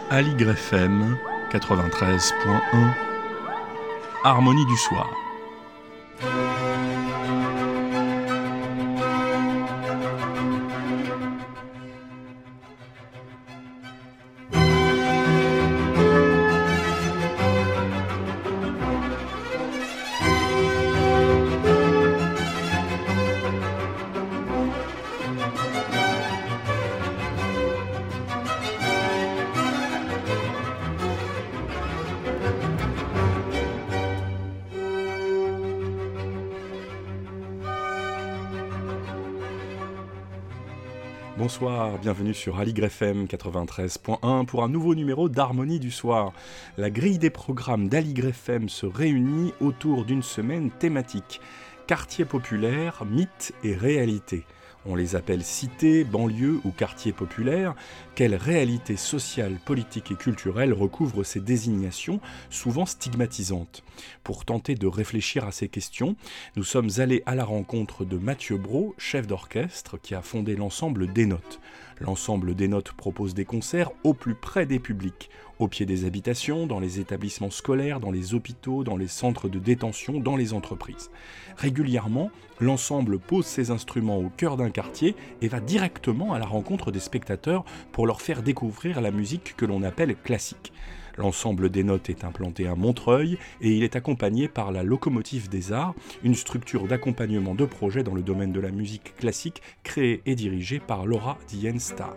Aligre FM 93.1 Harmonie du soir. Bonsoir, bienvenue sur Aligre FM 93.1 pour un nouveau numéro d'Harmonie du soir. La grille des programmes d'Aligre FM se réunit autour d'une semaine thématique. Quartier populaire, mythes et réalités. On les appelle cités, banlieues ou quartiers populaires. Quelle réalité sociale, politique et culturelle recouvre ces désignations, souvent stigmatisantes ? Pour tenter de réfléchir à ces questions, nous sommes allés à la rencontre de Mathieu Brault, chef d'orchestre, qui a fondé l'ensemble Des Notes. L'ensemble Des Notes propose des concerts au plus près des publics, au pied des habitations, dans les établissements scolaires, dans les hôpitaux, dans les centres de détention, dans les entreprises. Régulièrement, l'ensemble pose ses instruments au cœur d'un quartier et va directement à la rencontre des spectateurs pour leur faire découvrir la musique que l'on appelle classique. L'ensemble Des Notes est implanté à Montreuil et il est accompagné par la Locomotive des Arts, une structure d'accompagnement de projets dans le domaine de la musique classique créée et dirigée par Laura Dienstar.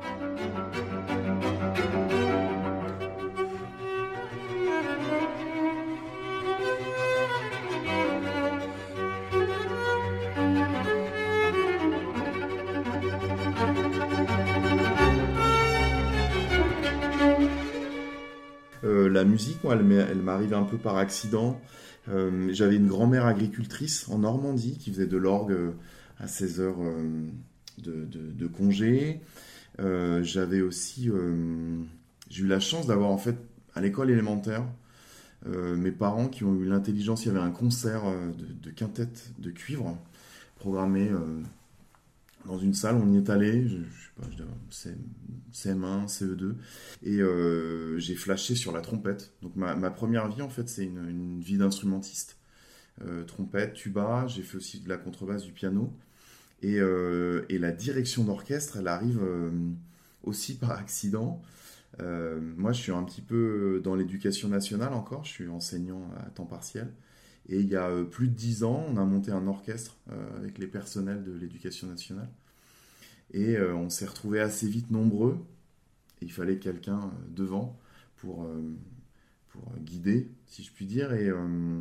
La musique, moi, elle m'arrive un peu par accident. J'avais une grand-mère agricultrice en Normandie qui faisait de l'orgue à 16 heures de congé. J'avais aussi... j'ai eu la chance d'avoir, en fait, à l'école élémentaire, mes parents qui ont eu l'intelligence. Il y avait un concert de quintette de cuivre programmé dans une salle. On y est allé, je sais pas, CM1, CE2, et j'ai flashé sur la trompette. Donc ma première vie, en fait, c'est une vie d'instrumentiste. Trompette, tuba, j'ai fait aussi de la contrebasse, du piano, et la direction d'orchestre, elle arrive aussi par accident. Moi, je suis un petit peu dans l'éducation nationale encore, je suis enseignant à temps partiel. Et il y a plus de 10 ans, on a monté un orchestre avec les personnels de l'éducation nationale. Et on s'est retrouvés assez vite nombreux. Et il fallait quelqu'un devant pour guider, si je puis dire. Et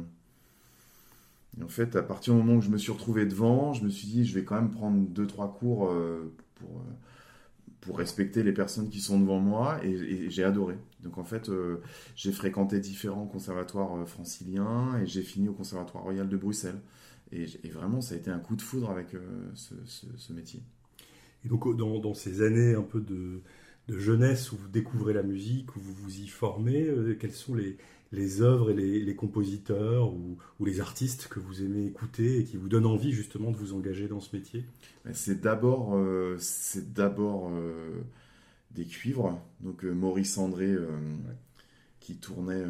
en fait, à partir du moment où je me suis retrouvé devant, je me suis dit, je vais quand même prendre 2-3 cours pour respecter les personnes qui sont devant moi. Et j'ai adoré. Donc en fait, j'ai fréquenté différents conservatoires franciliens et j'ai fini au Conservatoire Royal de Bruxelles. Et vraiment, ça a été un coup de foudre avec ce métier. Et donc dans ces années un peu de jeunesse où vous découvrez la musique, où vous vous y formez, quelles sont les œuvres et les compositeurs ou les artistes que vous aimez écouter et qui vous donnent envie justement de vous engager dans ce métier ? C'est d'abord des cuivres, donc Maurice André qui tournait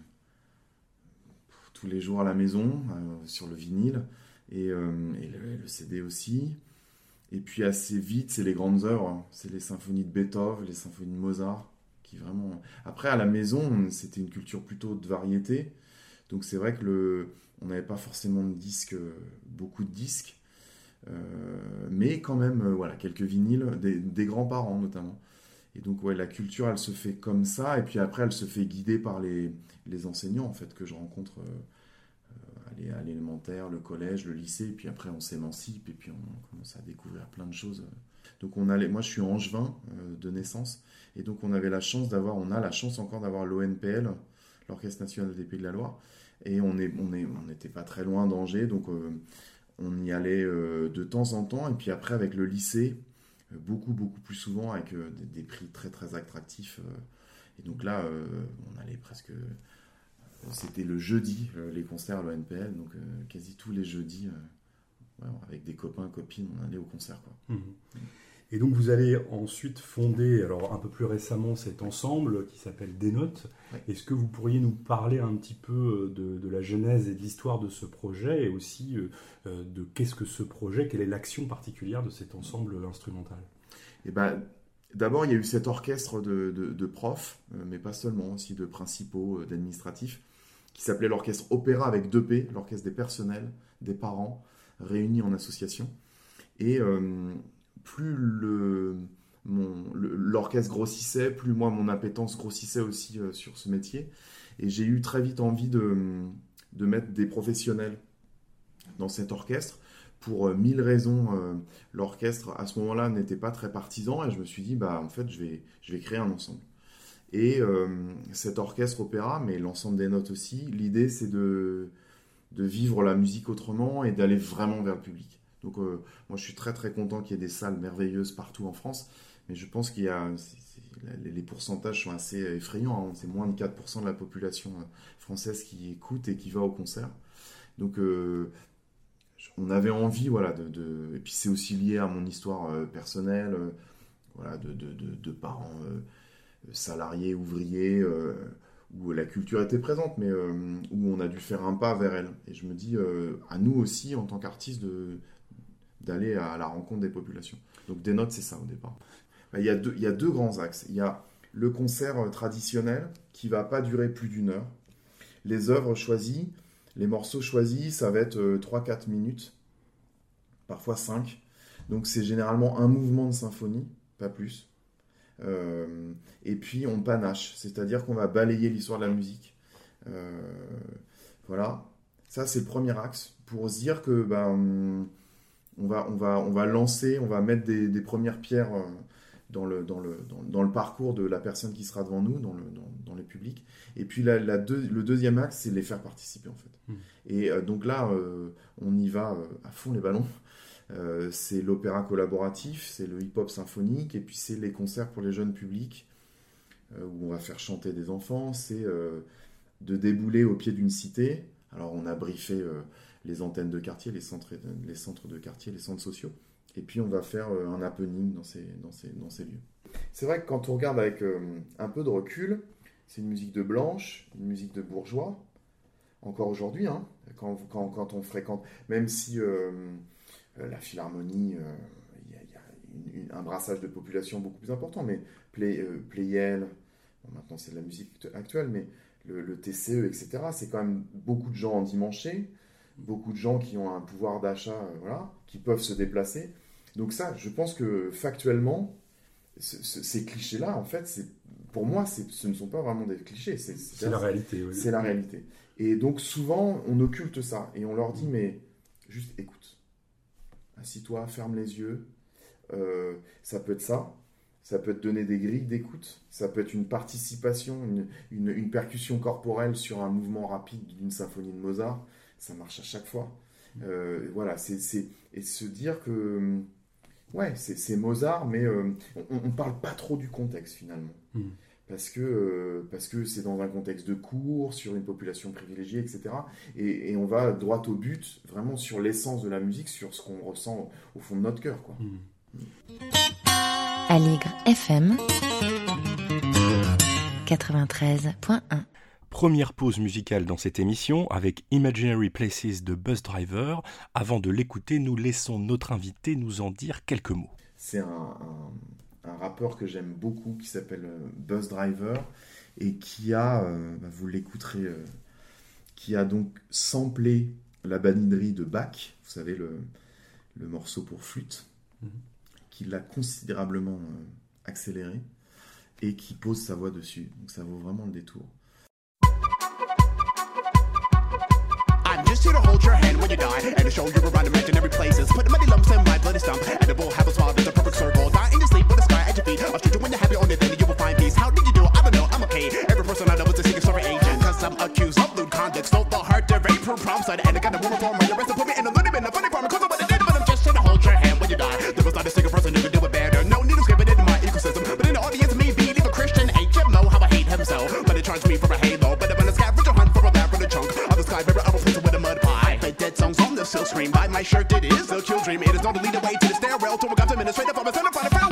tous les jours à la maison sur le vinyle et le CD aussi. Et puis assez vite, c'est les grandes œuvres, c'est les symphonies de Beethoven, les symphonies de Mozart, qui vraiment... Après, à la maison, c'était une culture plutôt de variété, donc c'est vrai que on n'avait pas forcément de disques, beaucoup de disques, mais quand même, voilà, quelques vinyles, des grands-parents notamment. Et donc, ouais, la culture, elle se fait comme ça, et puis après, elle se fait guider par les enseignants, en fait, que je rencontre à l'élémentaire, le collège, le lycée, et puis après on s'émancipe et puis on commence à découvrir plein de choses. Donc moi je suis angevin de naissance, et donc on a la chance encore d'avoir l'ONPL, l'Orchestre National des Pays de la Loire, et on n'était pas très loin d'Angers, donc on y allait de temps en temps, et puis après avec le lycée, beaucoup plus souvent avec des prix très très attractifs, et donc là on allait presque... C'était le jeudi, les concerts à l'ONPL, donc quasi tous les jeudis, avec des copains, copines, on allait au concert, quoi. Mmh. Et donc vous allez ensuite fonder, alors un peu plus récemment, cet ensemble qui s'appelle Des Notes. Ouais. Est-ce que vous pourriez nous parler un petit peu de la genèse et de l'histoire de ce projet, et aussi de qu'est-ce que ce projet, quelle est l'action particulière de cet ensemble instrumental? Et ben, d'abord, il y a eu cet orchestre de profs, mais pas seulement, aussi de principaux, d'administratifs, qui s'appelait l'orchestre Opéra avec 2 P, l'orchestre des personnels, des parents, réunis en association. Et plus l'orchestre grossissait, plus moi, mon appétence grossissait aussi sur ce métier. Et j'ai eu très vite envie de mettre des professionnels dans cet orchestre. Pour 1000 raisons, l'orchestre, à ce moment-là, n'était pas très partisan. Et je me suis dit, en fait, je vais créer un ensemble. Et cet orchestre opéra, mais l'ensemble des notes aussi, l'idée, c'est de vivre la musique autrement et d'aller vraiment vers le public. Donc moi je suis très très content qu'il y ait des salles merveilleuses partout en France, mais je pense qu'il y a les pourcentages sont assez effrayants, hein. C'est moins de 4% de la population française qui écoute et qui va au concert. Donc on avait envie, voilà, et puis c'est aussi lié à mon histoire personnelle, voilà, de parents salariés, ouvriers, où la culture était présente, mais où on a dû faire un pas vers elle. Et je me dis, à nous aussi, en tant qu'artistes, d'aller à la rencontre des populations. Donc Des Notes, c'est ça au départ. Il y a 2 grands axes. Il y a le concert traditionnel qui ne va pas durer plus d'1 heure. Les œuvres choisies, les morceaux choisis, ça va être 3-4 minutes, parfois 5. Donc c'est généralement un mouvement de symphonie, pas plus. Et puis on panache, c'est-à-dire qu'on va balayer l'histoire de la musique. Voilà, ça c'est le premier axe, pour se dire que on va lancer, on va mettre des premières pierres dans le parcours de la personne qui sera devant nous, dans le public. Et puis le deuxième axe, c'est les faire participer en fait. Et donc là, on y va à fond les ballons. C'est l'opéra collaboratif, c'est le hip-hop symphonique, et puis c'est les concerts pour les jeunes publics, où on va faire chanter des enfants. C'est de débouler au pied d'une cité. Alors on a briefé les antennes de quartier, les centres de quartier, les centres sociaux, et puis on va faire un happening dans ces lieux. C'est vrai que quand on regarde avec un peu de recul, c'est une musique de blanche, une musique de bourgeois, encore aujourd'hui, hein, quand on fréquente, même si la Philharmonie, il y a un brassage de population beaucoup plus important, mais Pleyel, maintenant c'est de la musique actuelle, mais le TCE, etc., c'est quand même beaucoup de gens endimanchés, beaucoup de gens qui ont un pouvoir d'achat, voilà, qui peuvent se déplacer. Donc ça, je pense que factuellement, ces clichés-là, en fait, pour moi, ce ne sont pas vraiment des clichés. C'est la réalité. Oui. C'est la réalité. Et donc souvent, on occulte ça, et on leur dit, mais juste écoute. Assis-toi, ferme les yeux. Ça peut être ça. Ça peut te donner des grilles d'écoute. Ça peut être une participation, une percussion corporelle sur un mouvement rapide d'une symphonie de Mozart. Ça marche à chaque fois. Voilà, et se dire que ouais, c'est Mozart, mais on ne parle pas trop du contexte finalement. Parce que c'est dans un contexte de cours, sur une population privilégiée, etc. Et on va droit au but, vraiment sur l'essence de la musique, sur ce qu'on ressent au fond de notre cœur, quoi. Aligre FM 93.1. Première pause musicale dans cette émission avec Imaginary Places de Bus Driver. Avant de l'écouter, nous laissons notre invité nous en dire quelques mots. C'est un rappeur que j'aime beaucoup qui s'appelle Bus Driver et qui a, vous l'écouterez, qui a donc samplé la baninerie de Bach, vous savez, le morceau pour flûte, qui l'a considérablement accéléré et qui pose sa voix dessus. Donc ça vaut vraiment le détour. Just here to hold your hand when you die and to show you around imaginary places. Put many lumps in my bloody stump and it will have a smile that's a perfect circle. Die in your sleep with the sky at your feet. I'll shoot you when you're happy on it, then you will find peace. How did you do? I don't know, I'm okay. Every person I know is a secret story agent. Cause I'm accused of lewd conduct. Stole the heart to rape from prom side. And I got a woman for my arrest and put me in a loony bin. A funny problem cause of what I did. But I'm just here to hold your hand when you die. There was not a single person who could do it better. No need to skip it in my ecosystem. But in the audience, me be leave a Christian HMO. How I hate him so. But it charged me for a halo. But I'm in a scavenger hunt for a lab for the chunk of the sky. Baby, I will place it with a mud pie. Dead songs on the silk screen. By my shirt, it is a kill dream. It is not to lead the way to the stairwell to a God's administrative. I'm a son of a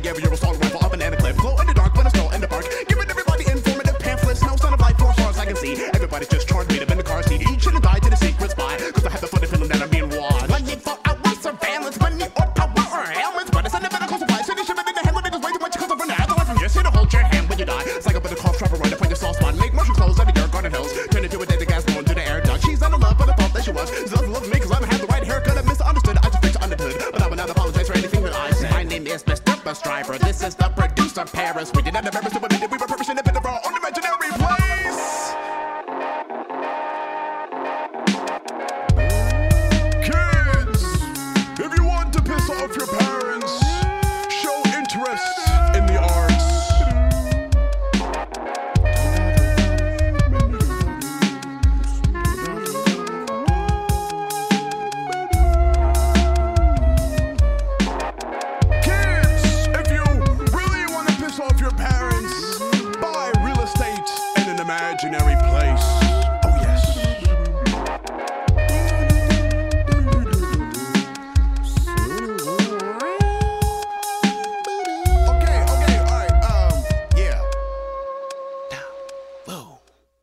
every year assault rifle up and down a cliff. Glow in the dark when I stroll in the park. Giving everybody informative pamphlets. No sign of life for as far as I can see. Everybody's just charged me to bend the car seat. Each should have died to the secret spy. Cause I have the funny feeling that I'm being watched. When you thought I was surveillance, when you or power or helmets. But it's a medical supply. City shipping in the hand when it is waiting when you come from the other one from just here to hold your hand when you die. It's like up in the cough trap right up on your soft spot. Make motion clothes out of your garden hills. Turn into a dead gas blown to the air duct. She's out of love, but I thought that she was. She doesn't love me cause I don't have the right haircut. I misunderstood. I just fixed understood. But I will not apologize for anything that I say. My name is Mr. Bus Driver. This is the producer Paris. We did not embarrass to admit that we were permission to fit our own imaginary place. Kids, if you want to piss off your parents, show interest in the arts. Kids, if you really want to piss off your parents, buy real estate in an imaginary place. Oh yes. Okay, alright, yeah. Now, whoa.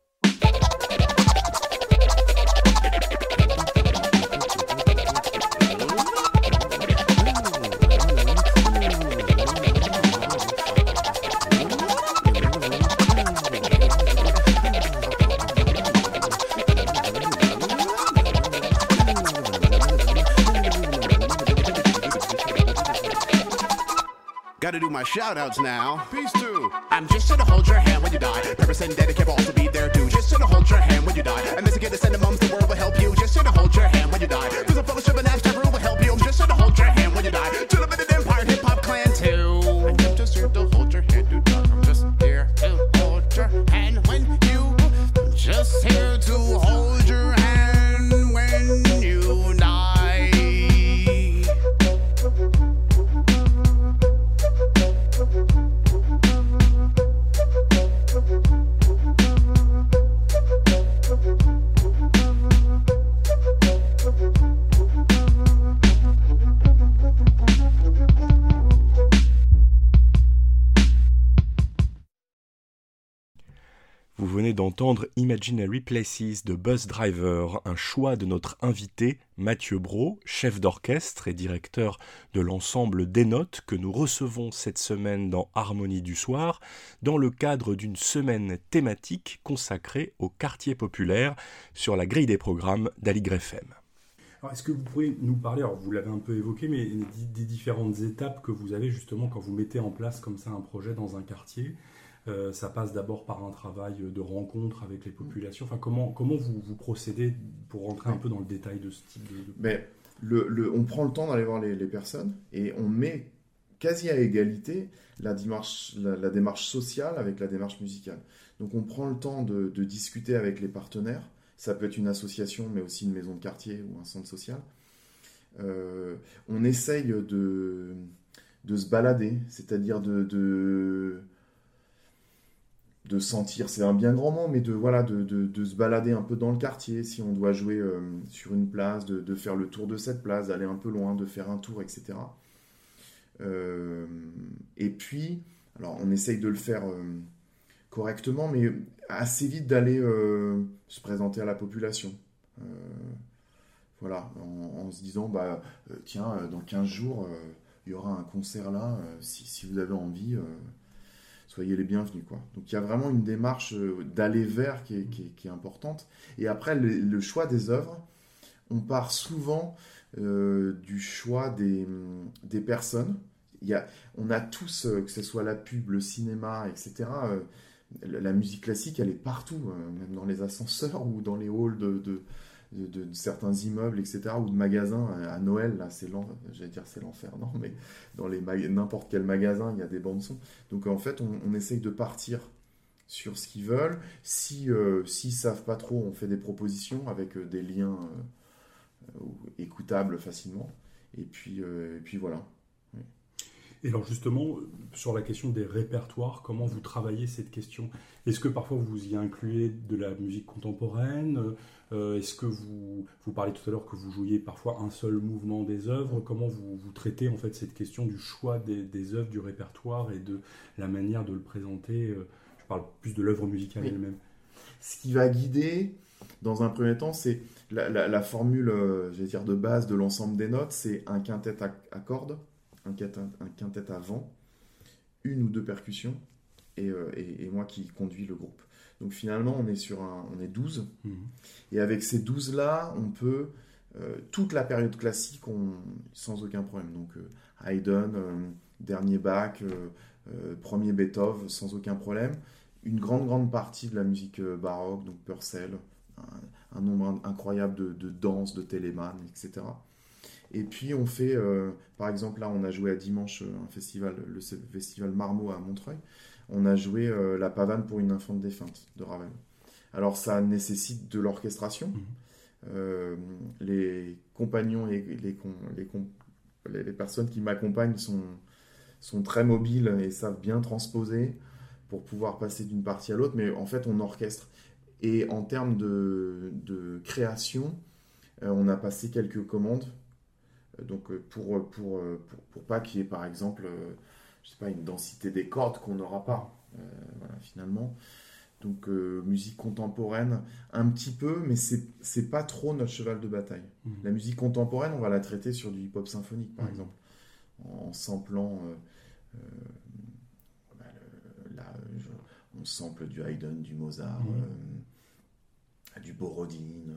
Gotta do my shout outs now. Peace to. I'm just here to hold your hand when you die. Purpose and dedicate will also be there too. Just here to hold your hand when you die. And this again, the send mums, the world will help you. Just here to hold your hand when you die. There's a fellowship and abstract rule will help you. I'm just here to hold your hand when you die. To live in an empire, hip hop clan too. I'm just here to hold your hand, you die. I'm just here to hold your hand when you. I'm just here to hold your hand when you die. Vous venez d'entendre Imaginary Places de Bus Driver, un choix de notre invité Mathieu Brault, chef d'orchestre et directeur de l'ensemble Des Notes que nous recevons cette semaine dans Harmonie du Soir, dans le cadre d'une semaine thématique consacrée au quartier populaire sur la grille des programmes d'Aligre FM. Alors, est-ce que vous pourriez nous parler, alors vous l'avez un peu évoqué, mais des différentes étapes que vous avez justement quand vous mettez en place comme ça un projet dans un quartier? Ça passe d'abord par un travail de rencontre avec les populations. Enfin, comment vous procédez pour rentrer un peu dans le détail de ce type de... Mais on prend le temps d'aller voir les personnes et on met quasi à égalité la démarche sociale avec la démarche musicale. Donc on prend le temps de discuter avec les partenaires. Ça peut être une association, mais aussi une maison de quartier ou un centre social. On essaye de se balader, c'est-à-dire de sentir, c'est un bien grand mot, mais de se balader un peu dans le quartier, si on doit jouer sur une place, de faire le tour de cette place, d'aller un peu loin, de faire un tour, etc. Et puis, alors on essaye de le faire correctement, mais assez vite d'aller se présenter à la population. Voilà, en se disant, tiens, dans 15 jours, il y aura un concert là, si vous avez envie... soyez les bienvenus, quoi. Donc il y a vraiment une démarche d'aller vers qui est importante. Et après, le choix des œuvres, on part souvent du choix des personnes. On a tous, que ce soit la pub, le cinéma, etc. La musique classique, elle est partout, même dans les ascenseurs ou dans les halls de certains immeubles, etc., ou de magasins. À Noël, là, c'est l'enfer, non, mais dans n'importe quel magasin, il y a des bandes-son. Donc en fait, on essaye de partir sur ce qu'ils veulent. S'ils savent pas trop, on fait des propositions avec des liens écoutables facilement. Et puis voilà. Oui. Et alors justement, sur la question des répertoires, comment vous travaillez cette question? Est-ce que parfois vous y incluez de la musique contemporaine? Est-ce que vous parlez tout à l'heure que vous jouiez parfois un seul mouvement des œuvres? Comment vous traitez en fait cette question du choix des œuvres, du répertoire et de la manière de le présenter? Je parle plus de l'œuvre musicale Oui. elle-même. Ce qui va guider, dans un premier temps, c'est la formule, je vais dire, de base de l'ensemble des notes, c'est un quintet à cordes, un quintet à vent, une ou deux percussions, et moi qui conduis le groupe. Donc finalement, on est 12, et avec ces 12-là, on peut, toute la période classique, sans aucun problème. Donc Haydn, dernier Bach, premier Beethoven, sans aucun problème. Une grande partie de la musique baroque, donc Purcell, un nombre incroyable de danses, de Telemann, etc. Et puis on fait, par exemple, là on a joué à dimanche le festival Marmot à Montreuil, on a joué la pavane pour une infante défunte de Ravel. Alors ça nécessite de l'orchestration. Les compagnons et les personnes qui m'accompagnent sont très mobiles et savent bien transposer pour pouvoir passer d'une partie à l'autre, mais en fait on orchestre. Et en termes de création, on a passé quelques commandes, donc pour pas qu'il y ait par exemple, je sais pas, une densité des cordes qu'on n'aura pas, voilà, finalement. Donc musique contemporaine, un petit peu, mais c'est pas trop notre cheval de bataille. La musique contemporaine, on va la traiter sur du hip-hop symphonique, par exemple, en samplant... on sample du Haydn, du Mozart, du Borodine.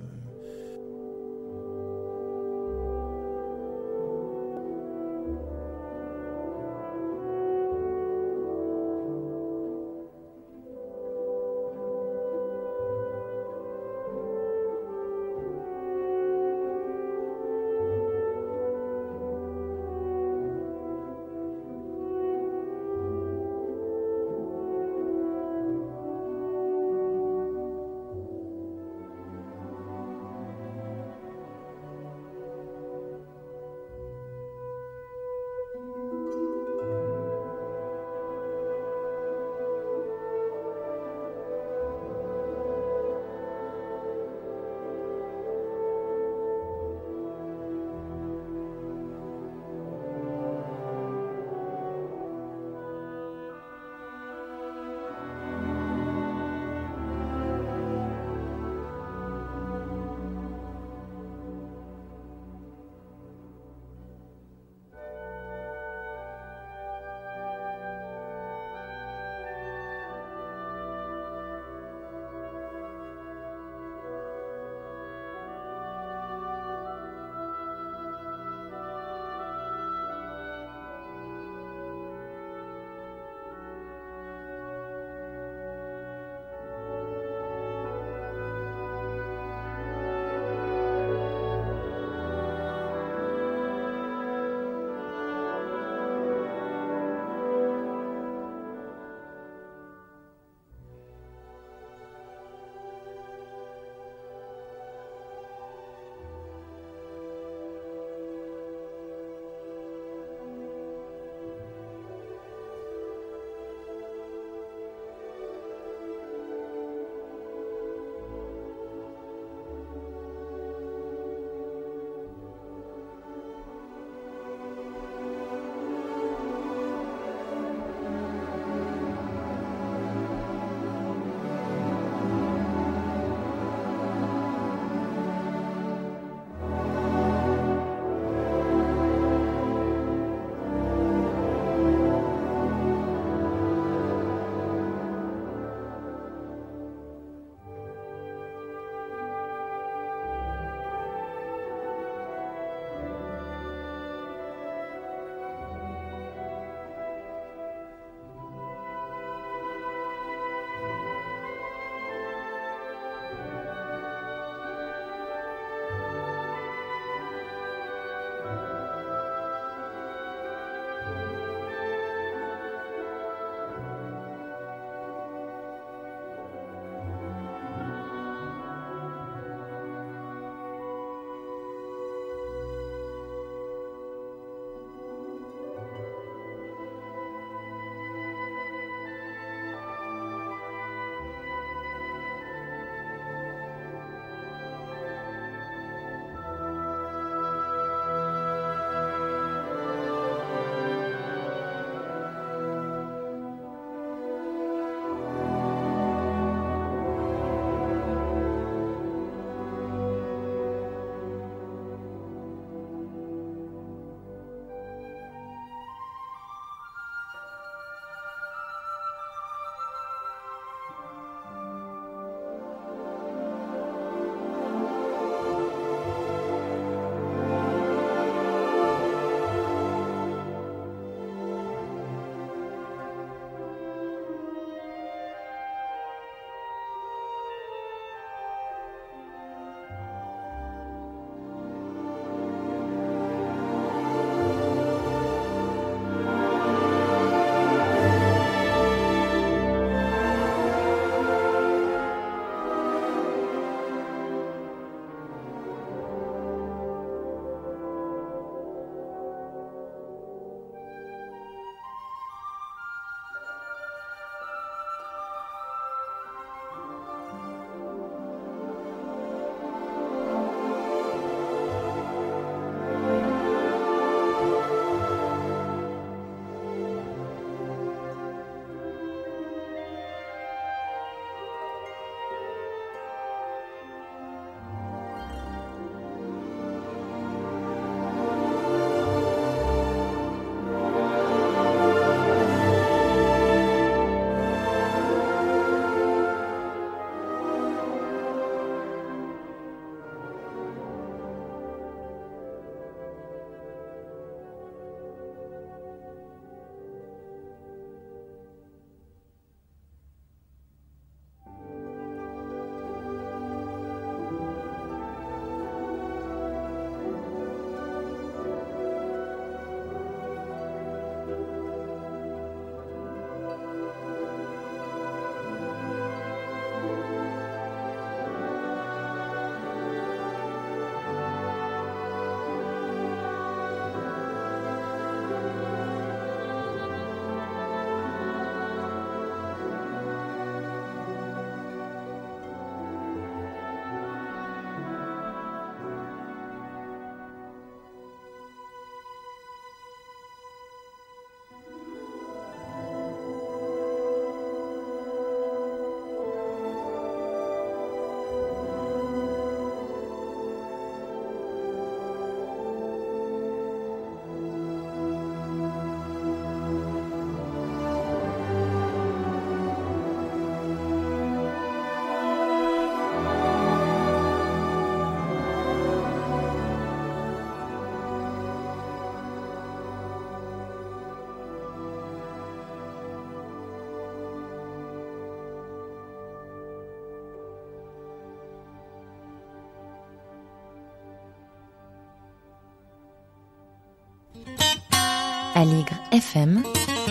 Aligre FM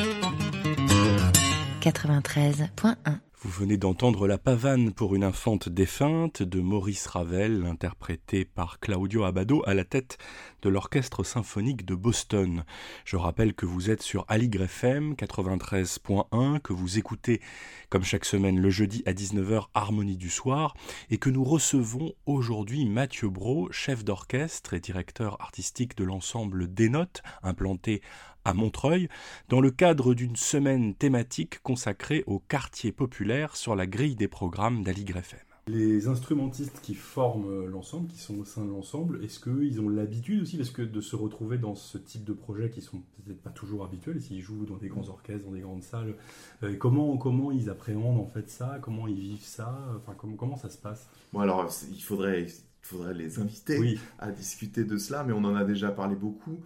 93.1. Vous venez d'entendre La Pavane pour une infante défunte de Maurice Ravel, interprétée par Claudio Abbado à la tête de l'Orchestre symphonique de Boston. Je rappelle que vous êtes sur Aligre FM 93.1, que vous écoutez comme chaque semaine le jeudi à 19h Harmonie du soir, et que nous recevons aujourd'hui Mathieu Brault, chef d'orchestre et directeur artistique de l'ensemble Des Notes, implanté à Montreuil, dans le cadre d'une semaine thématique consacrée au quartier populaire sur la grille des programmes d'Aligre FM. Les instrumentistes qui forment l'ensemble, qui sont au sein de l'ensemble, est-ce qu'ils ont l'habitude aussi de se retrouver dans ce type de projets qui sont peut-être pas toujours habituels, s'ils jouent dans des grands orchestres, dans des grandes salles, comment ils appréhendent en fait ça, comment ils vivent ça, enfin, comment ça se passe? Bon, alors il faudrait les inviter à discuter de cela, mais on en a déjà parlé beaucoup.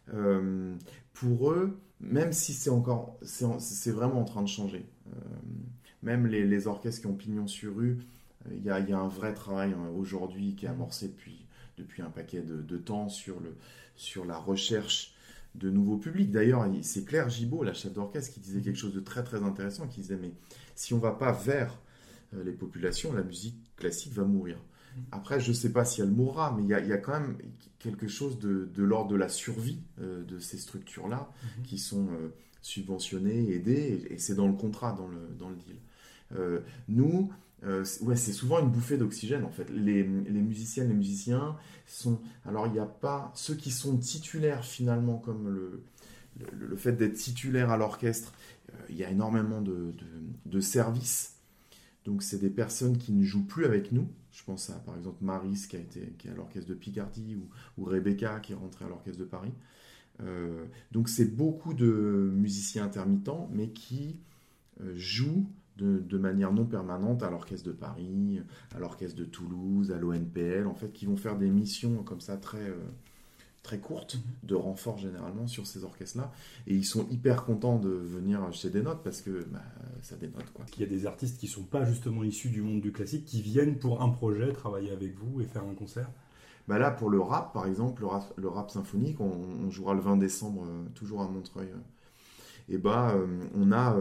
Pour eux, même si c'est vraiment en train de changer, même les orchestres qui ont pignon sur rue, il y a un vrai travail aujourd'hui qui est amorcé depuis un paquet de temps sur la recherche de nouveaux publics. D'ailleurs, c'est Claire Gibault, la chef d'orchestre, qui disait quelque chose de très très intéressant, qui disait mais si on ne va pas vers les populations, la musique classique va mourir. Après, je ne sais pas si elle mourra, mais il y a quand même quelque chose de l'ordre de la survie de ces structures-là qui sont subventionnées, aidées, et c'est dans le contrat, dans le deal. Nous, c'est souvent une bouffée d'oxygène, en fait. Les musiciennes, les musiciens sont... Alors, il n'y a pas... Ceux qui sont titulaires, finalement, comme le fait d'être titulaire à l'orchestre, il y a énormément de services. Donc, c'est des personnes qui ne jouent plus avec nous. Je pense à, par exemple, Maris, qui est à l'orchestre de Picardie, ou Rebecca, qui est rentrée à l'orchestre de Paris. Donc, c'est beaucoup de musiciens intermittents, mais qui jouent de manière non permanente à l'orchestre de Paris, à l'orchestre de Toulouse, à l'ONPL, en fait, qui vont faire des missions comme ça très courtes, de renfort généralement sur ces orchestres-là. Et ils sont hyper contents de venir chez Des Notes parce que ça dénote, quoi. Il y a des artistes qui ne sont pas justement issus du monde du classique, qui viennent pour un projet, travailler avec vous et faire un concert. Là, pour le rap, par exemple, le rap symphonique, on jouera le 20 décembre, toujours à Montreuil. Et on a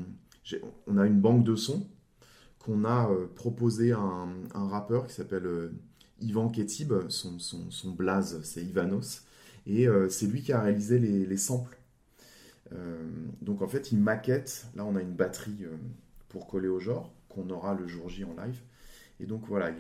une banque de sons qu'on a proposé à un rappeur qui s'appelle Ivan Ketib. Son blaze, c'est Ivanos. Et c'est lui qui a réalisé les samples. Donc en fait, il maquette. Là, on a une batterie pour coller au genre, qu'on aura le jour J en live. Et donc voilà,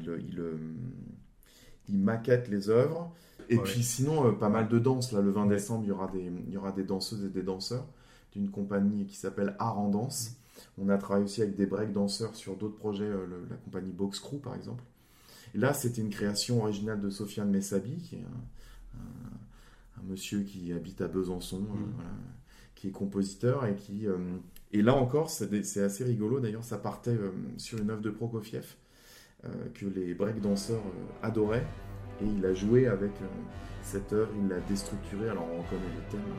il maquette les œuvres. Et puis sinon, pas mal de danse. Là, le 20 décembre, il y aura des danseuses et des danseurs d'une compagnie qui s'appelle Art en Danse. On a travaillé aussi avec des break-danseurs sur d'autres projets, la compagnie Box Crew par exemple. Et là, c'était une création originale de Sofiane Messabi, qui est un monsieur qui habite à Besançon, qui est compositeur et là encore, c'est assez rigolo. D'ailleurs, ça partait sur une œuvre de Prokofiev que les break-danseurs adoraient, et il a joué avec cette œuvre, il l'a déstructurée. Alors on reconnaît le thème.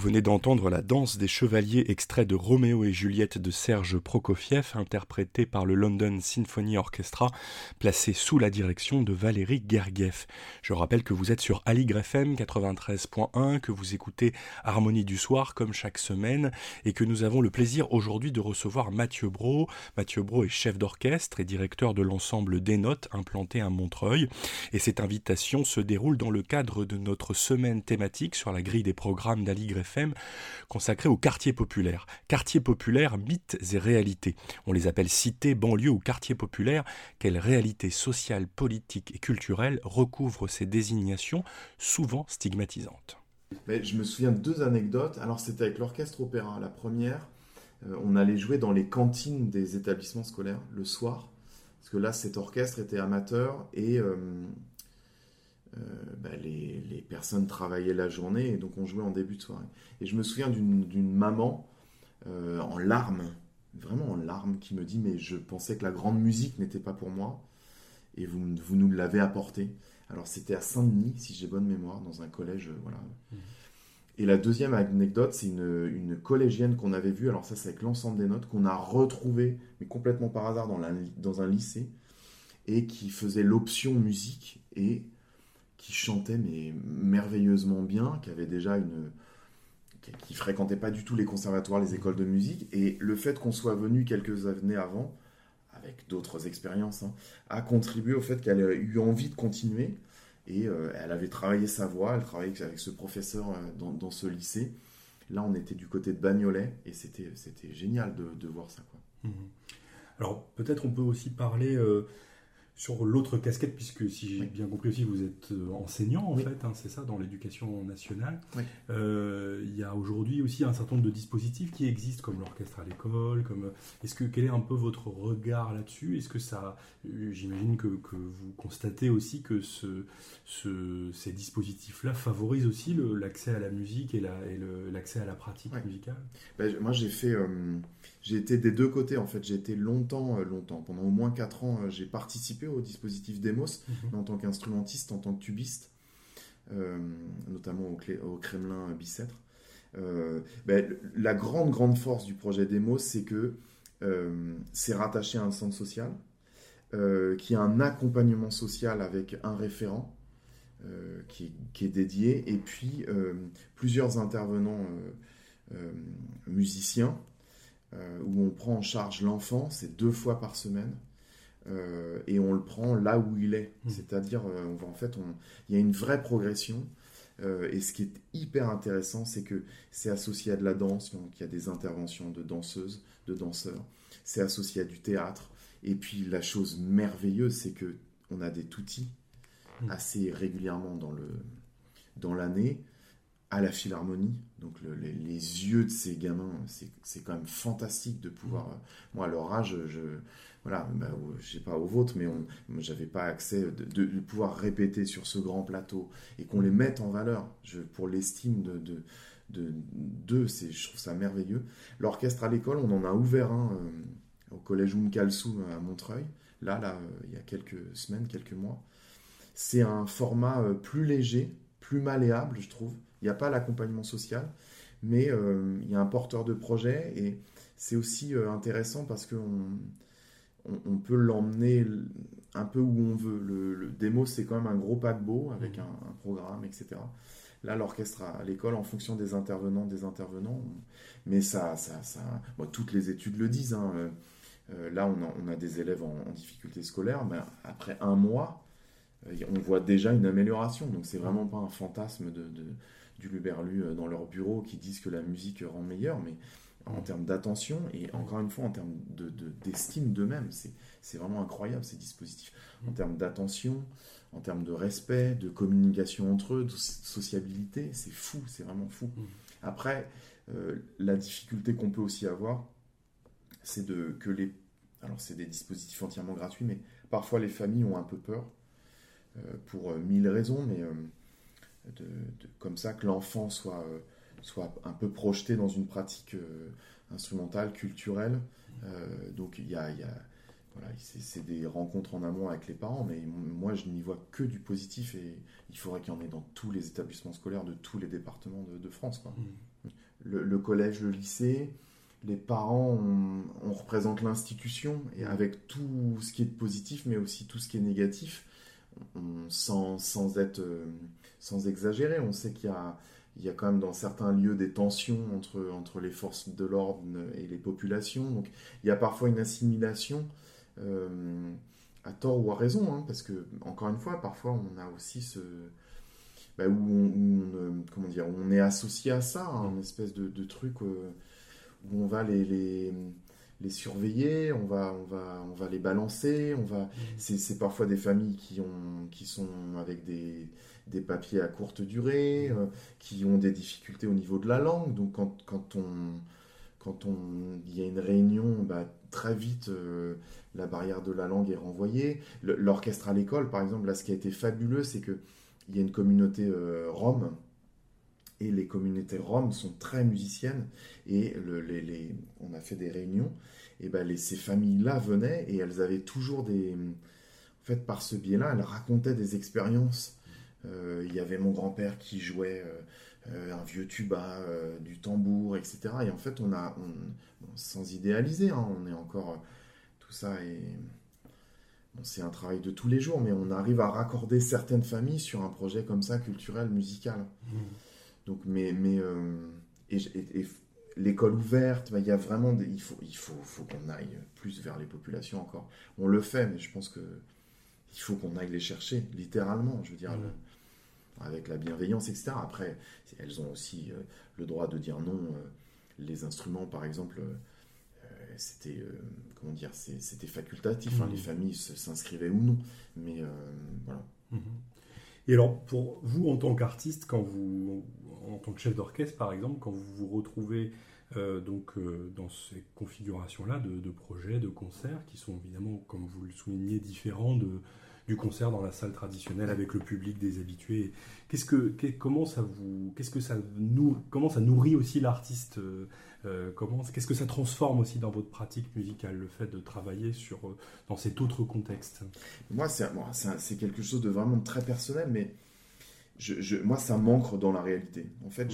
venez d'entendre la danse des chevaliers, extrait de Roméo et Juliette de Serge Prokofiev, interprété par le London Symphony Orchestra, placé sous la direction de Valérie Gergiev. Je rappelle que vous êtes sur Aligre FM 93.1, que vous écoutez Harmonie du soir comme chaque semaine, et que nous avons le plaisir aujourd'hui de recevoir Mathieu Brault. Mathieu Brault est chef d'orchestre et directeur de l'ensemble Des Notes, implanté à Montreuil. Et cette invitation se déroule dans le cadre de notre semaine thématique sur la grille des programmes d'Aligre FM consacrée au quartier populaire. Quartier populaire, mythes et réalités. On les appelle cités, banlieues ou quartiers populaires. Quelle réalité sociale, politique et culturelle recouvre ces désignations souvent stigmatisantes? Mais je me souviens de 2 anecdotes. Alors c'était avec l'orchestre opéra. La première, on allait jouer dans les cantines des établissements scolaires le soir. Parce que là, cet orchestre était amateur et les personnes travaillaient la journée et donc on jouait en début de soirée. Et je me souviens d'une maman en larmes, vraiment en larmes, qui me dit « Mais je pensais que la grande musique n'était pas pour moi et vous nous l'avez apporté. » Alors c'était à Saint-Denis, si j'ai bonne mémoire, dans un collège, voilà. Et la deuxième anecdote, c'est une collégienne qu'on avait vue, alors ça c'est avec l'ensemble des notes, qu'on a retrouvée, mais complètement par hasard, dans un lycée, et qui faisait l'option musique, et qui chantait mais merveilleusement bien, qui fréquentait pas du tout les conservatoires, les écoles de musique, et le fait qu'on soit venu quelques années avant, avec d'autres expériences, a contribué au fait qu'elle a eu envie de continuer. Et elle avait travaillé sa voix, elle travaillait avec ce professeur dans ce lycée. Là, on était du côté de Bagnolet et c'était génial de voir ça, quoi. Alors, peut-être on peut aussi parler sur l'autre casquette, puisque si j'ai bien compris aussi, vous êtes enseignant, en fait, c'est ça, dans l'éducation nationale. Oui. Il y a aujourd'hui aussi un certain nombre de dispositifs qui existent, comme l'orchestre à l'école. Quel est un peu votre regard là-dessus? Est-ce que ça, j'imagine que vous constatez aussi que ces dispositifs-là favorisent aussi l'accès à la musique et l'accès à la pratique musicale? Moi, j'ai été des deux côtés, en fait. J'ai été longtemps, pendant au moins 4 ans, j'ai participé au dispositif Demos, mais en tant qu'instrumentiste, en tant que tubiste, notamment au Kremlin Bicêtre. La grande force du projet Demos, c'est que c'est rattaché à un centre social, qui a un accompagnement social avec un référent qui est dédié, et puis plusieurs intervenants musiciens, où on prend en charge l'enfant, c'est 2 fois par semaine, et on le prend là où il est. C'est-à-dire, il y a une vraie progression, et ce qui est hyper intéressant, c'est que c'est associé à de la danse, donc il y a des interventions de danseuses, de danseurs, c'est associé à du théâtre, et puis la chose merveilleuse, c'est qu'on a des toutis assez régulièrement dans l'année, à la Philharmonie, donc les yeux de ces gamins, c'est quand même fantastique de pouvoir... moi, à leur âge, je sais pas au vôtre, mais j'avais pas accès de pouvoir répéter sur ce grand plateau et qu'on les mette en valeur. Pour l'estime d'eux, je trouve ça merveilleux. L'orchestre à l'école, on en a ouvert un au collège Kalsoum à Montreuil, là, il y a quelques semaines, quelques mois. C'est un format plus léger, plus malléable, je trouve. Il n'y a pas l'accompagnement social, mais il y a un porteur de projet, et c'est aussi intéressant parce qu'on peut l'emmener un peu où on veut. Le démo, c'est quand même un gros paquebot avec un programme, etc. Là, l'orchestre à l'école, en fonction des intervenants, mais toutes les études le disent. Là, on a des élèves en difficulté scolaire, après 1 mois, on voit déjà une amélioration. Donc, c'est vraiment pas un fantasme du Luberlu dans leur bureau qui disent que la musique rend meilleur, mais en termes d'attention et encore une fois en termes d'estime d'eux-mêmes, c'est vraiment incroyable ces dispositifs. En termes d'attention, en termes de respect, de communication entre eux, de sociabilité, c'est fou, c'est vraiment fou. Après, la difficulté qu'on peut aussi avoir, c'est alors c'est des dispositifs entièrement gratuits, mais parfois les familles ont un peu peur pour 1000 raisons, mais comme ça que l'enfant soit un peu projeté dans une pratique instrumentale, culturelle. Donc c'est des rencontres en amont avec les parents, mais moi je n'y vois que du positif, et il faudrait qu'il y en ait dans tous les établissements scolaires de tous les départements de France, quoi. le collège, le lycée, les parents, on représente l'institution, et avec tout ce qui est positif, mais aussi tout ce qui est négatif, sans exagérer, on sait qu'il y a quand même dans certains lieux des tensions entre les forces de l'ordre et les populations. Donc il y a parfois une assimilation, à tort ou à raison, hein, parce que, encore une fois, parfois on a aussi comment dire, où on est associé à ça, hein, une espèce de truc où on va les surveiller, on va les balancer, c'est parfois des familles qui sont avec des papiers à courte durée, qui ont des difficultés au niveau de la langue. Donc quand il y a une réunion, très vite la barrière de la langue est renvoyée. L'orchestre à l'école, par exemple, là, ce qui a été fabuleux, c'est qu'il y a une communauté rome. Et les communautés roms sont très musiciennes, et on a fait des réunions, et ces familles-là venaient, et elles avaient toujours en fait, par ce biais-là, elles racontaient des expériences. Il y avait mon grand-père qui jouait un vieux tuba, du tambour, etc. Et en fait, sans idéaliser, hein, on est encore... tout ça est... c'est un travail de tous les jours, mais on arrive à raccorder certaines familles sur un projet comme ça, culturel, musical. Donc, et l'école ouverte, il y a vraiment il faut qu'on aille plus vers les populations encore. On le fait, mais je pense que il faut qu'on aille les chercher, littéralement, je veux dire, avec la bienveillance, etc. Après, elles ont aussi le droit de dire non. Les instruments, par exemple, c'était c'était facultatif. Hein, les familles s'inscrivaient ou non, mais voilà. Et alors, pour vous, en tant qu'artiste, en tant que chef d'orchestre, par exemple, quand vous vous retrouvez dans ces configurations-là de projets, de concerts, qui sont évidemment, comme vous le soulignez, différents du concert dans la salle traditionnelle avec le public des habitués, comment ça nourrit aussi l'artiste, qu'est-ce que ça transforme aussi dans votre pratique musicale, le fait de travailler dans cet autre contexte? Moi, c'est quelque chose de vraiment très personnel, mais moi, ça m'ancre dans la réalité. En fait,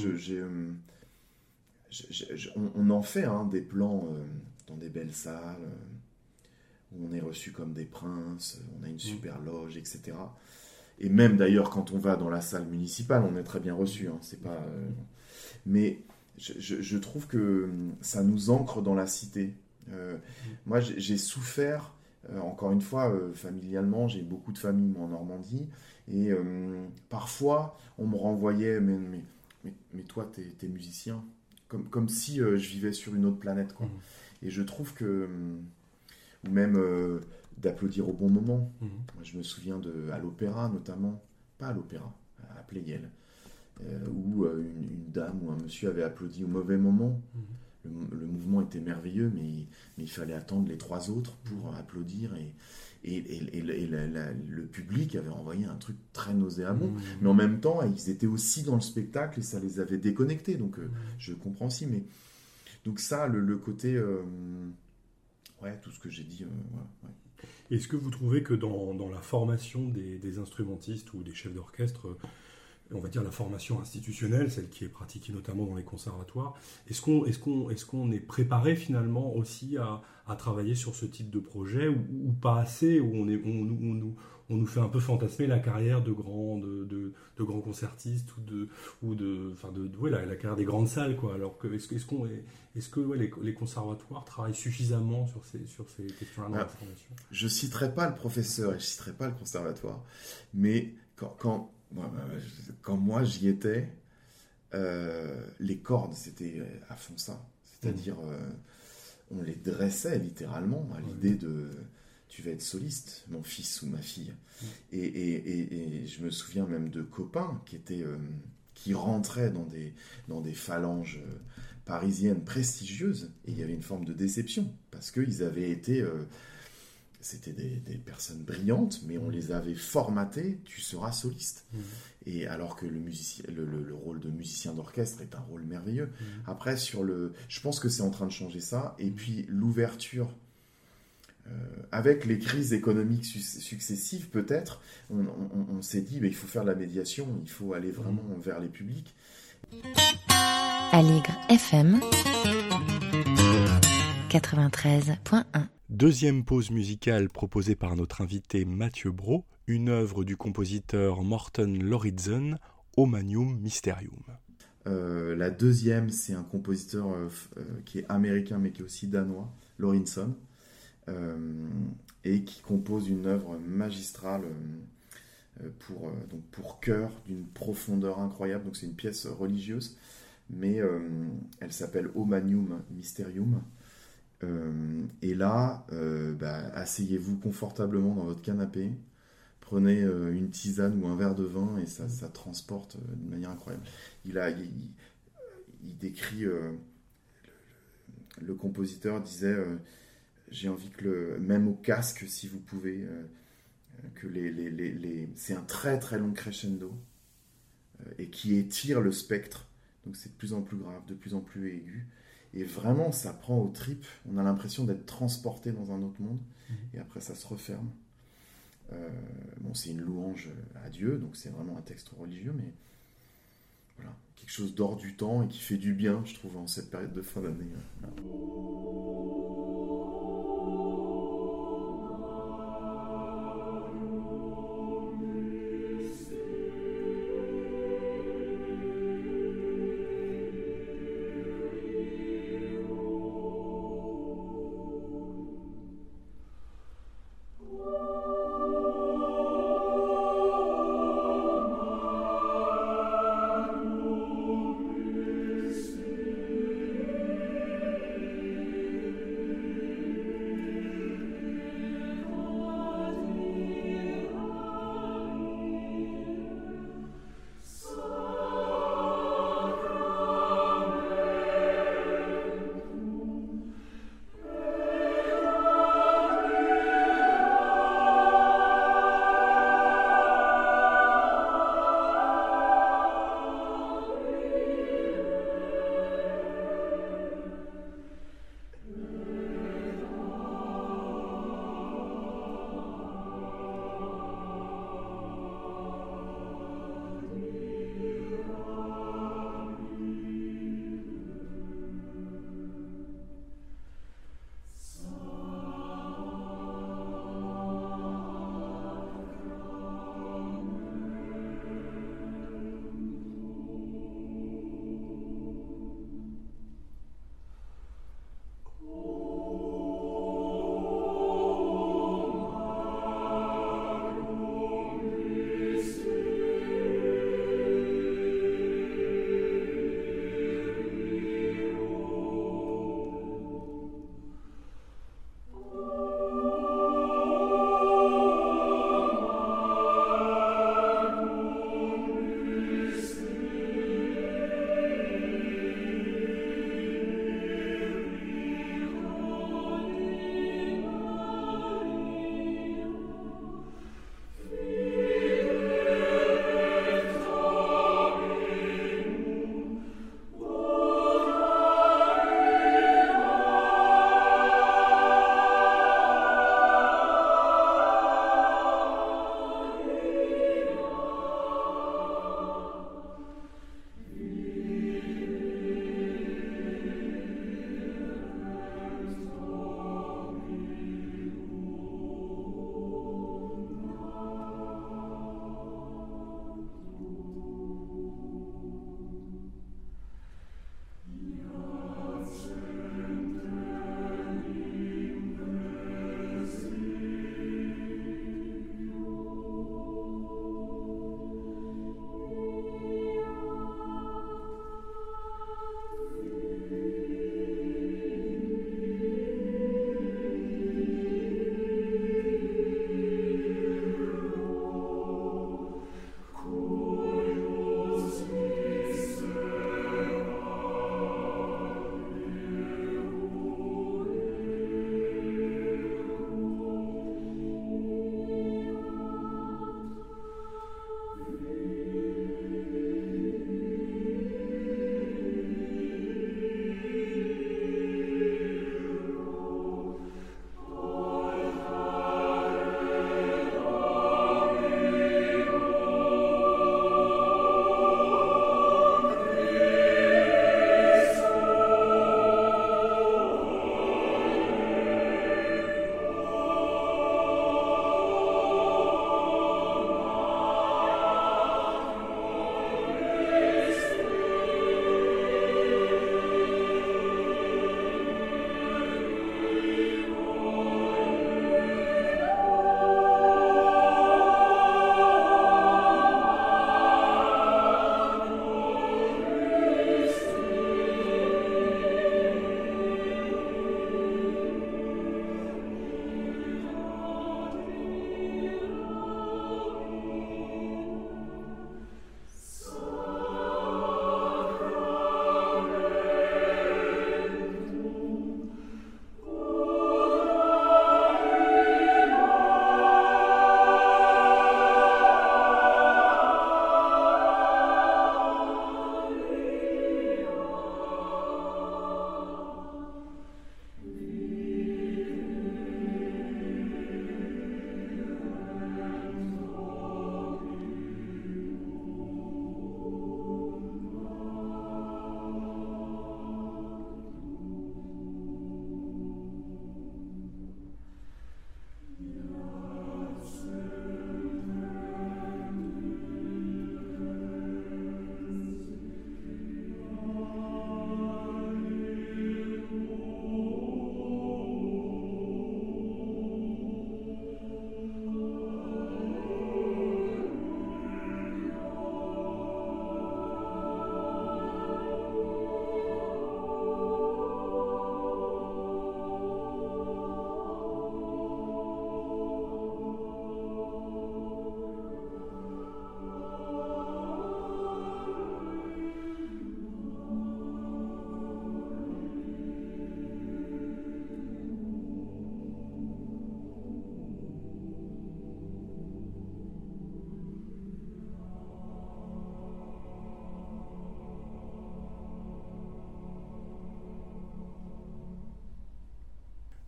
on en fait des plans dans des belles salles, où on est reçu comme des princes, on a une super loge, etc. Et même d'ailleurs, quand on va dans la salle municipale, on est très bien reçu. Hein, c'est pas, mais je trouve que ça nous ancre dans la cité. Moi, j'ai souffert, encore une fois, familialement, j'ai beaucoup de familles, moi, en Normandie, et parfois, on me renvoyait, mais toi, t'es musicien, comme si je vivais sur une autre planète, quoi. Et je trouve que... ou même d'applaudir au bon moment. Moi, je me souviens à l'opéra, notamment, pas à l'opéra, à Pleyel, où une dame ou un monsieur avait applaudi au mauvais moment. Le mouvement était merveilleux, mais il fallait attendre les 3 autres pour applaudir, et le public avait envoyé un truc très nauséabond. Mais en même temps, ils étaient aussi dans le spectacle, et ça les avait déconnectés, donc je comprends aussi. Mais donc ça, le côté... tout ce que j'ai dit. Est-ce que vous trouvez que dans la formation des instrumentistes ou des chefs d'orchestre, on va dire la formation institutionnelle, celle qui est pratiquée notamment dans les conservatoires, est-ce qu'on est préparé finalement aussi à travailler sur ce type de projet, ou pas assez, où on nous fait un peu fantasmer la carrière de grands concertistes, la carrière des grandes salles, quoi. Alors que est-ce que les conservatoires travaillent suffisamment sur ces questions-là dans la formation? Je citerai pas le professeur et je citerai pas le conservatoire, mais quand moi j'y étais, les cordes, c'était à fond ça. C'est-à-dire, on les dressait littéralement à l'idée de... Tu vas être soliste, mon fils ou ma fille. Et je me souviens même de copains qui rentraient dans des phalanges parisiennes prestigieuses, et il y avait une forme de déception, parce qu'ils avaient été... c'était des personnes brillantes, mais on les avait formatées, tu seras soliste. Et alors que le rôle de musicien d'orchestre est un rôle merveilleux. Après, je pense que c'est en train de changer ça, et puis l'ouverture... avec les crises économiques successives, peut-être, on s'est dit, il faut faire de la médiation, il faut aller vraiment vers les publics. Aligre FM 93.1. Deuxième pause musicale proposée par notre invité Mathieu Brault, une œuvre du compositeur Morten Lauridsen, Omanium Mysterium. La deuxième, c'est un compositeur qui est américain mais qui est aussi danois, Lauridsen, et qui compose une œuvre magistrale pour chœur d'une profondeur incroyable. Donc c'est une pièce religieuse, mais elle s'appelle Omanium Mysterium. Et là, asseyez-vous confortablement dans votre canapé, prenez une tisane ou un verre de vin et ça transporte d'une manière incroyable. Il décrit, le compositeur disait, j'ai envie que même au casque, si vous pouvez, que c'est un très très long crescendo et qui étire le spectre, donc c'est de plus en plus grave, de plus en plus aigu. Et vraiment, ça prend aux tripes. On a l'impression d'être transporté dans un autre monde. Et après, ça se referme. C'est une louange à Dieu, donc c'est vraiment un texte religieux, mais voilà, quelque chose d'hors du temps et qui fait du bien, je trouve, en cette période de fin d'année.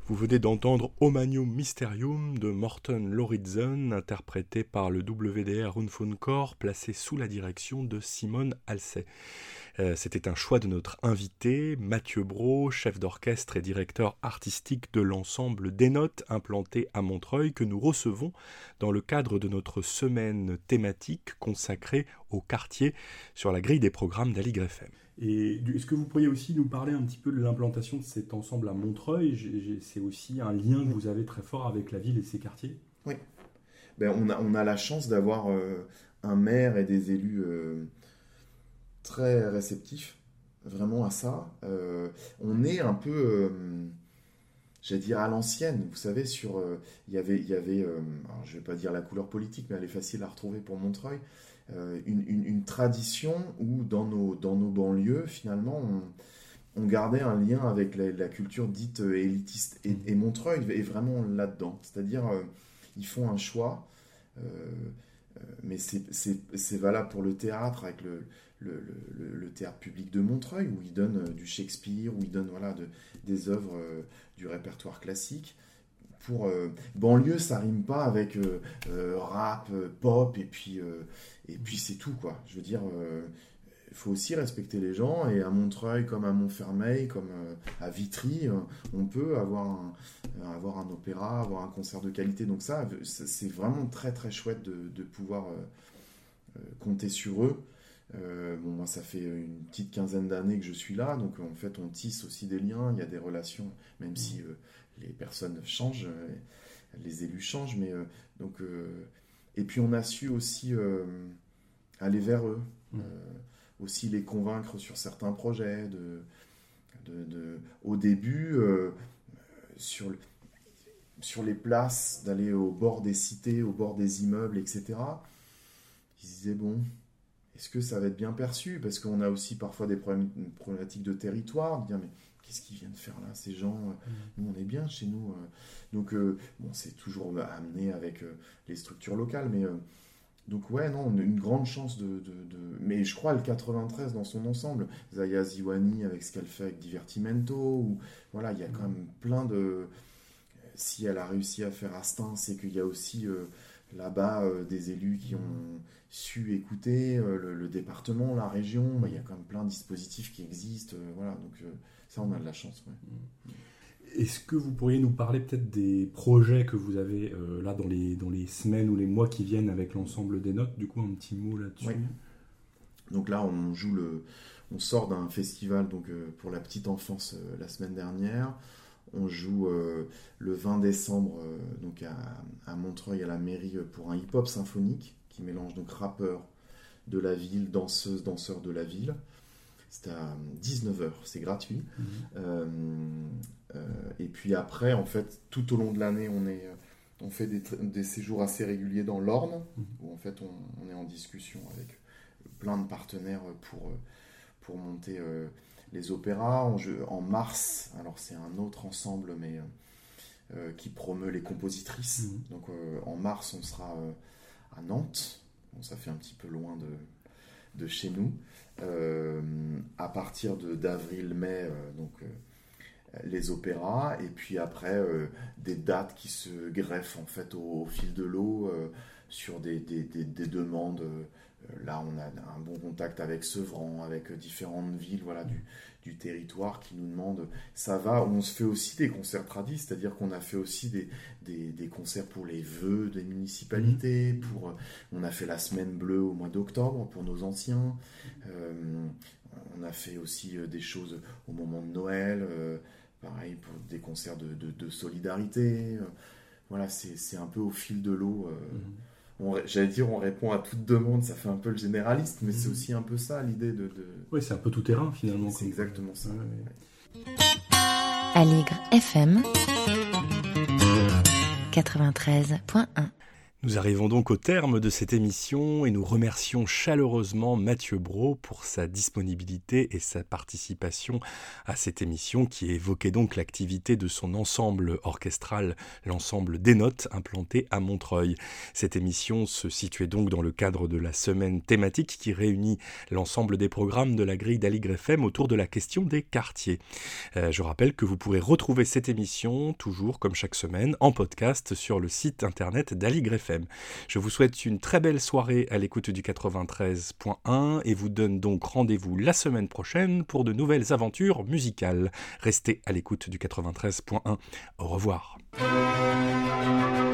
Vous venez d'entendre Omanium Mysterium de Morten Lauridsen, interprété par le WDR Rundfunkor, placé sous la direction de Simone Halsey. C'était un choix de notre invité, Mathieu Brault, chef d'orchestre et directeur artistique de l'ensemble Des Notes, implanté à Montreuil, que nous recevons dans le cadre de notre semaine thématique consacrée au quartier sur la grille des programmes d'Aligre FM. Et est-ce que vous pourriez aussi nous parler un petit peu de l'implantation de cet ensemble à Montreuil ? C'est aussi un lien que vous avez très fort avec la ville et ses quartiers ? Oui. On a la chance d'avoir un maire et des élus très réceptifs vraiment à ça. On est un peu, j'allais dire, à l'ancienne. Vous savez, il y avait alors je ne vais pas dire la couleur politique, mais elle est facile à retrouver pour Montreuil. Une tradition où dans nos banlieues, finalement, on gardait un lien avec la culture dite élitiste. Et Montreuil est vraiment là-dedans. C'est-à-dire, ils font un choix, mais c'est valable pour le théâtre, avec le théâtre public de Montreuil, où ils donnent du Shakespeare, où ils donnent des œuvres du répertoire classique. Pour banlieue, ça rime pas avec rap, pop, et puis c'est tout, quoi. Je veux dire, il faut aussi respecter les gens, et à Montreuil, comme à Montfermeil, comme à Vitry, on peut avoir un opéra, avoir un concert de qualité. Donc ça, c'est vraiment très très chouette de pouvoir compter sur eux. Moi, ça fait une petite quinzaine d'années que je suis là, donc en fait, on tisse aussi des liens, il y a des relations, même si les personnes changent, les élus changent, mais et puis on a su aussi aller vers eux, aussi les convaincre sur certains projets, au début, sur les places, d'aller au bord des cités, au bord des immeubles, etc. Ils se disaient, bon, est-ce que ça va être bien perçu ? Parce qu'on a aussi parfois des problématiques de territoire, de dire, mais qu'est-ce qu'ils viennent faire là, ces gens ? Nous, on est bien chez nous. Donc, c'est toujours amené avec les structures locales, mais donc, ouais, non, on a une grande chance mais je crois le 93 dans son ensemble, Zaya Ziwani avec ce qu'elle fait avec Divertimento, ou voilà, il y a quand même plein de. Si elle a réussi à faire Astin, c'est qu'il y a aussi là-bas des élus qui ont su écouter le département, la région. Il y a quand même plein de dispositifs qui existent. Voilà, donc ça, on a de la chance. Ouais. Est-ce que vous pourriez nous parler peut-être des projets que vous avez là dans les semaines ou les mois qui viennent avec l'ensemble des Notes ? Du coup, un petit mot là-dessus. Oui. Donc là, on sort d'un festival pour la petite enfance la semaine dernière. On joue le 20 décembre donc à Montreuil, à la mairie, pour un hip-hop symphonique qui mélange donc rappeurs de la ville, danseuses, danseurs de la ville. C'est à 19h, c'est gratuit. Et puis après, en fait, tout au long de l'année, on fait des séjours assez réguliers dans l'Orne, où en fait on est en discussion avec plein de partenaires pour monter les opéras. En mars, alors c'est un autre ensemble, mais qui promeut les compositrices. Donc en mars, on sera à Nantes. Bon, ça fait un petit peu loin de chez nous. À partir d'avril-mai, les opéras, et puis après des dates qui se greffent en fait au fil de l'eau sur des demandes. Là, on a un bon contact avec Sevran, avec différentes villes, voilà, du territoire qui nous demandent. Ça va, on se fait aussi des concerts tradis, c'est-à-dire qu'on a fait aussi des concerts pour les vœux des municipalités. On a fait la semaine bleue au mois d'octobre pour nos anciens. On a fait aussi des choses au moment de Noël, pareil pour des concerts de solidarité. Voilà, c'est un peu au fil de l'eau. J'allais dire, on répond à toute demande, ça fait un peu le généraliste, mais c'est aussi un peu ça l'idée de... Oui, c'est un peu tout terrain finalement. C'est exactement ça. Ouais. Aligre FM 93.1. Nous arrivons donc au terme de cette émission et nous remercions chaleureusement Mathieu Brault pour sa disponibilité et sa participation à cette émission qui évoquait donc l'activité de son ensemble orchestral, l'ensemble des Notes implanté à Montreuil. Cette émission se situait donc dans le cadre de la semaine thématique qui réunit l'ensemble des programmes de la grille d'Aligre FM autour de la question des quartiers. Je rappelle que vous pourrez retrouver cette émission, toujours comme chaque semaine, en podcast sur le site internet d'Aligre FM. Je vous souhaite une très belle soirée à l'écoute du 93.1 et vous donne donc rendez-vous la semaine prochaine pour de nouvelles aventures musicales. Restez à l'écoute du 93.1. Au revoir.